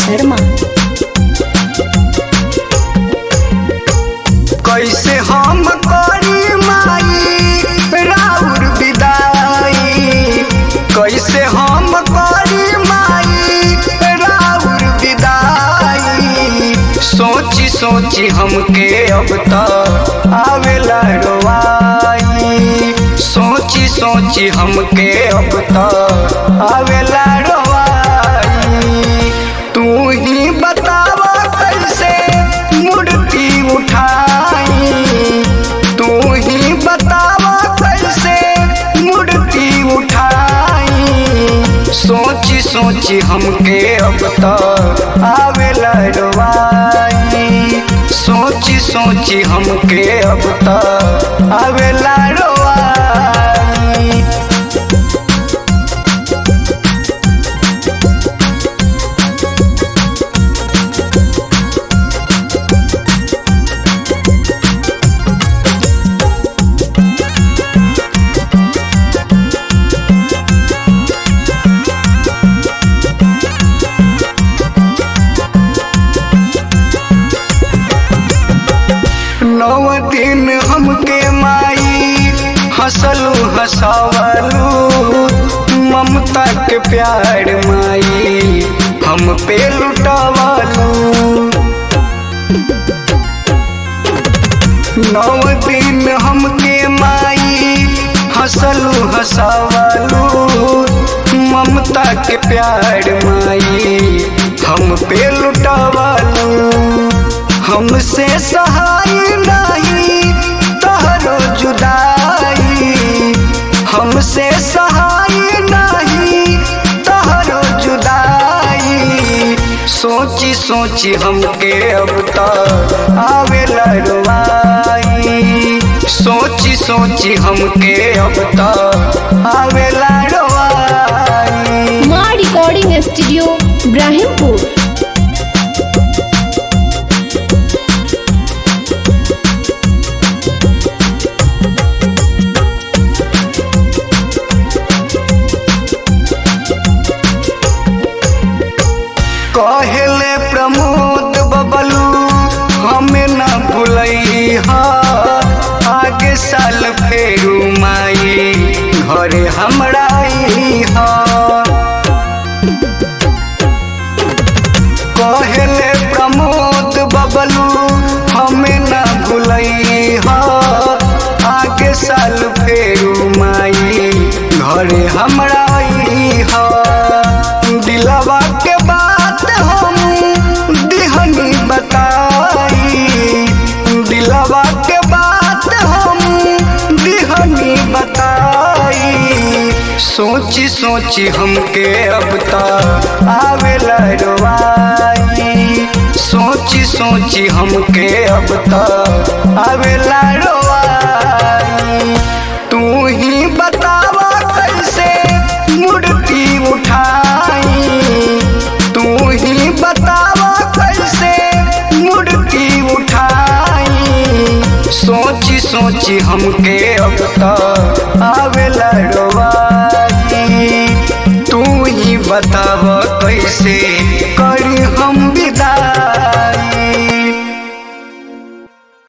शर्मा। कैसे हम करी माई राउर विदाई, कैसे हम करी माई राउर विदाई। सोची सोची हमके अब तक आवेला रोवाई, सोची सोची हमके अब तक आवेला रोवाई। तू ही बतावा कैसे मूर्ति उठाई, तू ही बतावा कैसे मूर्ति उठाई। सोची सोची हमके अब तक आवेला रोवाई, सोची सोची हमके अब तक आवेला रोवाई। नौ दिन हमके माई हंसलू हंसावलू, ममता के प्यार माई हम पे लुटावलू। नौ दिन हमके माई हंसलू हंसावलू, ममता के प्यार माई हम पे लुटावलू। हमसे सहाय नहीं तोहरो जुदाई, हमसे सहाय नहीं तोहरो जुदाई। सोची सोची हमके अब तक आवेला रोवाई, सोची सोची हमके अब तक आवेला रोवाई। माँ रिकॉर्डिंग स्टूडियो इब्राहिमपुर। कहले प्रमोद बबलू हमें न भूलई हा, आगे साल फेरू माई घरे हमरा हा। कहले प्रमोद बबलू हमें न भूलई हा, आगे साल फेरू माई घरे हमरा हा। दिलवा के बात हम दिहनी बताई, दिलवा के बात हम दिहनी बताई। सोची सोची हमके अब तक आवेला रोवाई, सोची सोची हमके अब तक आवेला रोवाई। तू ही बतावा कैसे मूर्ति उठाई, तू ही बतावा कैसे मूर्ति उठाई। सोची सोची हमके अब तक आवेला रोवाई, तू ही बतावा कैसे